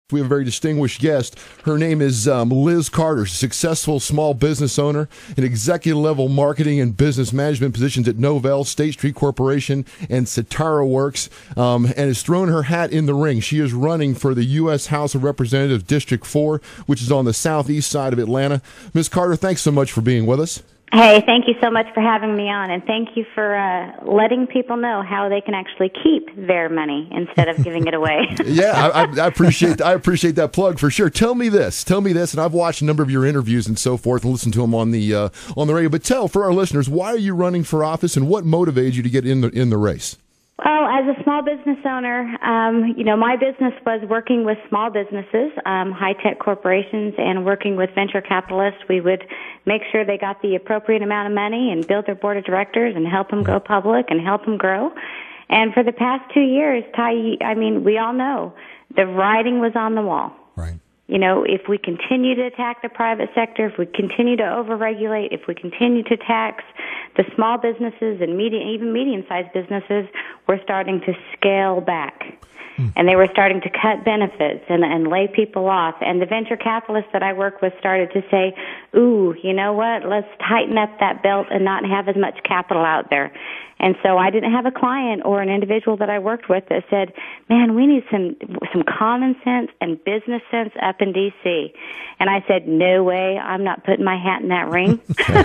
We have a very distinguished guest. Her name is Liz Carter, successful small business owner in executive-level marketing and business management positions at Novell, State Street Corporation, and Cetara Works, and has thrown her hat in the ring. She is running for the U.S. House of Representatives District 4, which is on the southeast side of Atlanta. Ms. Carter, thanks so much for being with us. Hey, thank you so much for having me on, and thank you for letting people know how they can actually keep their money instead of giving it away. Yeah, I appreciate that plug for sure. Tell me this, and I've watched a number of your interviews and so forth, and listened to them on the radio. But tell for our listeners, why are you running for office, and what motivated you to get in the race? Well, as a small business owner, my business was working with small businesses, high-tech corporations, and working with venture capitalists. We would make sure they got the appropriate amount of money and build their board of directors and help them go public and help them grow. And for the past 2 years, Ty, we all know the writing was on the wall. Right. You know, if we continue to attack the private sector, if we continue to overregulate, if we continue to tax the small businesses and even medium-sized businesses, we're starting to scale back. And they were starting to cut benefits and lay people off. And the venture capitalists that I work with started to say, ooh, you know what, let's tighten up that belt and not have as much capital out there. And so I didn't have a client or an individual that I worked with that said, man, we need some common sense and business sense up in D.C. And I said, no way, I'm not putting my hat in that ring.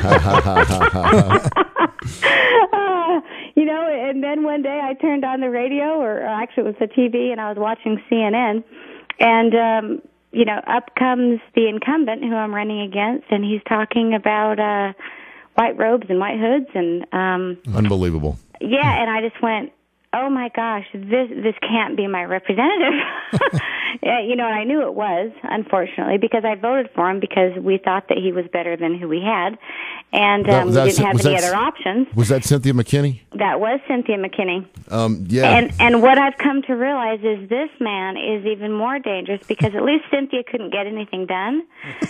And then one day I turned on the radio, or actually it was the TV, and I was watching CNN, and, up comes the incumbent who I'm running against, and he's talking about white robes and white hoods, and unbelievable. Yeah, and I just went, oh my gosh, this can't be my representative. And I knew it was, unfortunately, because I voted for him because we thought that he was better than who we had, and we didn't have any other options. Was that Cynthia McKinney? That was Cynthia McKinney. Yeah. And what I've come to realize is this man is even more dangerous because at least Cynthia couldn't get anything done,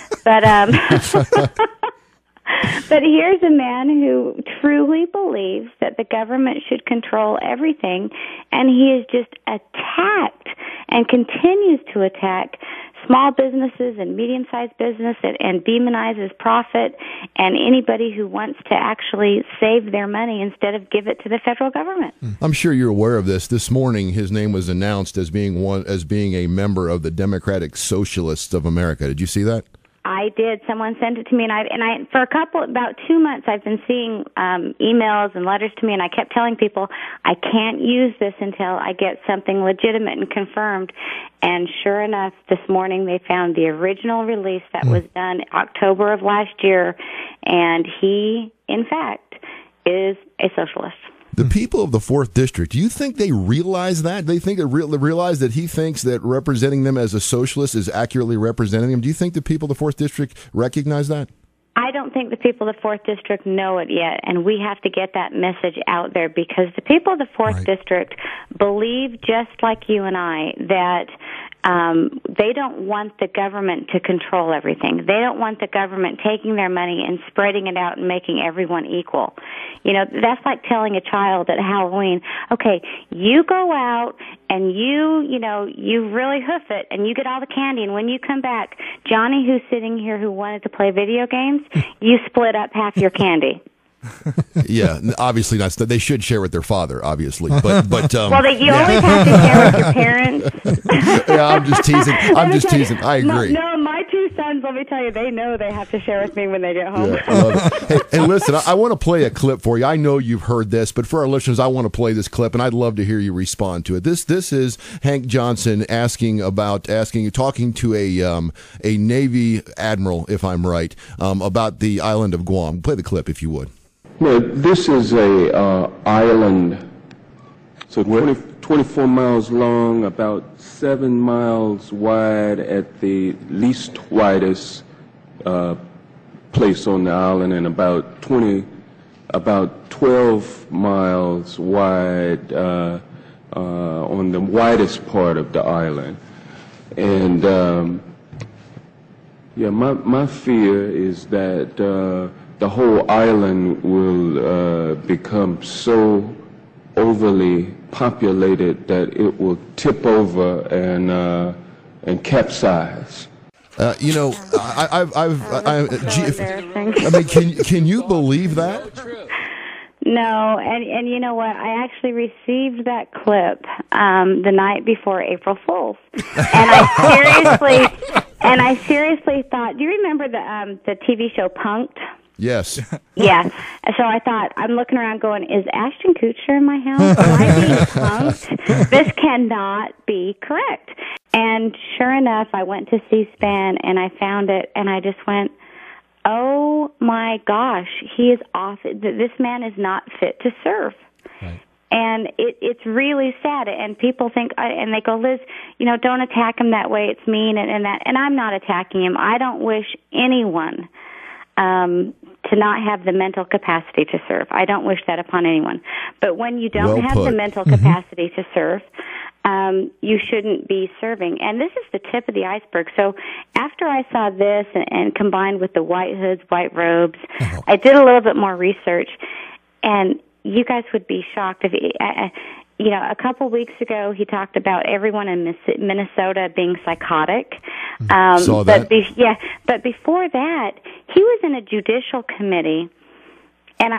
but But here's a man who truly believes that the government should control everything, and he has just attacked and continues to attack small businesses and medium-sized business and demonizes profit and anybody who wants to actually save their money instead of give it to the federal government. I'm sure you're aware of this. This morning, his name was announced as being a member of the Democratic Socialists of America. Did you see that? I did. Someone sent it to me, and I for about 2 months, I've been seeing emails and letters to me, and I kept telling people I can't use this until I get something legitimate and confirmed. And sure enough, this morning they found the original release that was done October of last year, and he, in fact, is a socialist. The people of the 4th District, do you think they realize that? They think they realize that he thinks that representing them as a socialist is accurately representing them? Do you think the people of the 4th District recognize that? I don't think the people of the 4th District know it yet, and we have to get that message out there because the people of the 4th District believe, just like you and I, that they don't want the government to control everything. They don't want the government taking their money and spreading it out and making everyone equal. That's like telling a child at Halloween, okay, you go out and you really hoof it and you get all the candy, and when you come back, Johnny, who's sitting here who wanted to play video games, you split up half your candy. Yeah, obviously not. They should share with their father, obviously. But well, you always have to share with your parents. Yeah, I'm just teasing. I agree. No, my 2 sons, let me tell you, they know they have to share with me when they get home. Yeah, I love it. Hey, listen, I want to play a clip for you. I know you've heard this, but for our listeners, I want to play this clip, and I'd love to hear you respond to it. This is Hank Johnson talking to a Navy admiral, if I'm right, about the island of Guam. Play the clip if you would. No, this is a island, so 24 miles long, about 7 miles wide at the least widest place on the island, and about 12 miles wide on the widest part of the island. And my fear is that the whole island will become so overly populated that it will tip over and and capsize. You know, can you believe that? No, and you know what? I actually received that clip the night before April Fool's, and I seriously thought. Do you remember the TV show Punk'd? Yes. Yeah. So I thought, I'm looking around going, is Ashton Kutcher in my house? Am I being punked? This cannot be correct. And sure enough, I went to C-SPAN and I found it, and I just went, oh my gosh, he is off. This man is not fit to serve. Right. And it's really sad. And people think, and they go, Liz, you know, don't attack him that way. It's mean and that. And I'm not attacking him. I don't wish anyone to not have the mental capacity to serve. I don't wish that upon anyone. But when you don't have the mental capacity to serve, you shouldn't be serving. And this is the tip of the iceberg. So after I saw this and combined with the white hoods, white robes, I did a little bit more research, and you guys would be shocked if you know, a couple weeks ago he talked about everyone in Minnesota being psychotic. Saw that. But before that, he was in a judicial committee, and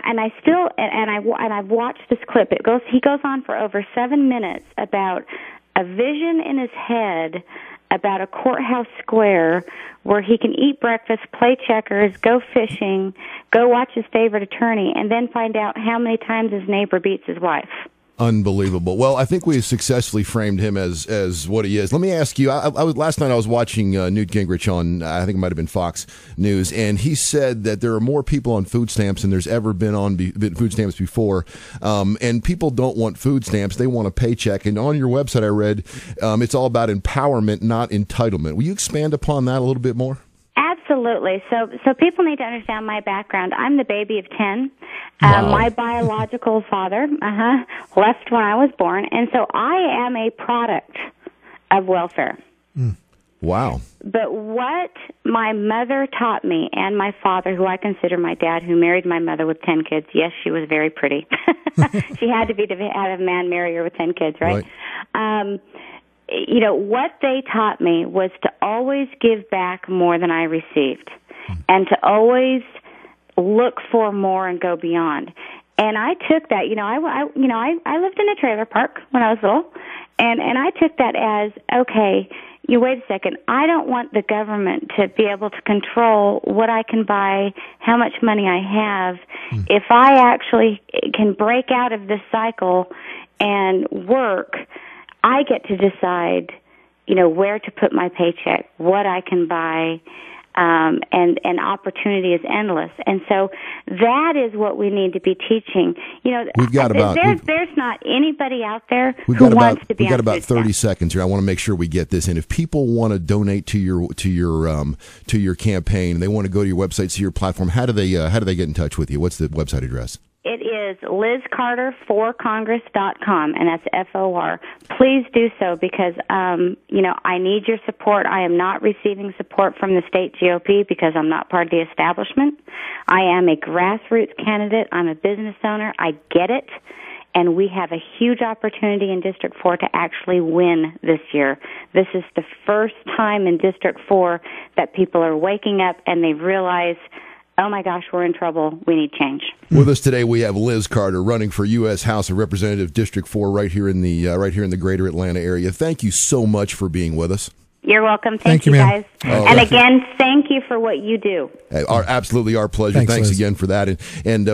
I've watched this clip. He goes on for over 7 minutes about a vision in his head about a courthouse square where he can eat breakfast, play checkers, go fishing, go watch his favorite attorney, and then find out how many times his neighbor beats his wife. Unbelievable. Well, I think we successfully framed him as what he is. Let me ask you, last night I was watching Newt Gingrich on, I think it might have been Fox News, and he said that there are more people on food stamps than there's ever been on food stamps before. And people don't want food stamps. They want a paycheck. And on your website I read, it's all about empowerment, not entitlement. Will you expand upon that a little bit more? Absolutely. So people need to understand my background. I'm the baby of 10. Wow. My biological father left when I was born, and so I am a product of welfare. Wow. But what my mother taught me, and my father, who I consider my dad, who married my mother with 10 kids, yes, she was very pretty. She had to be to have a man marry her with 10 kids, right? You know, what they taught me was to always give back more than I received, and to always look for more and go beyond. And I took that, I lived in a trailer park when I was little, and I took that as, okay, you wait a second, I don't want the government to be able to control what I can buy, how much money I have. If I actually can break out of this cycle and work, I get to decide, where to put my paycheck, what I can buy, and opportunity is endless. And so that is what we need to be teaching. There's not anybody out there who wants to be on food stamps. We've got about 30 seconds here. I want to make sure we get this in. If people want to donate to your campaign, they want to go to your website, see your platform, how do they get in touch with you? What's the website address? It is LizCarter4Congress.com, and that's FOR. Please do so because, I need your support. I am not receiving support from the state GOP because I'm not part of the establishment. I am a grassroots candidate. I'm a business owner. I get it. And we have a huge opportunity in District 4 to actually win this year. This is the first time in District 4 that people are waking up and they've realized, oh my gosh, we're in trouble. We need change. With us today, we have Liz Carter running for U.S. House of Representatives District 4 right here in the greater Atlanta area. Thank you so much for being with us. You're welcome. Thank you, guys. And again, thank you for what you do. Absolutely our pleasure. Thanks again for that. And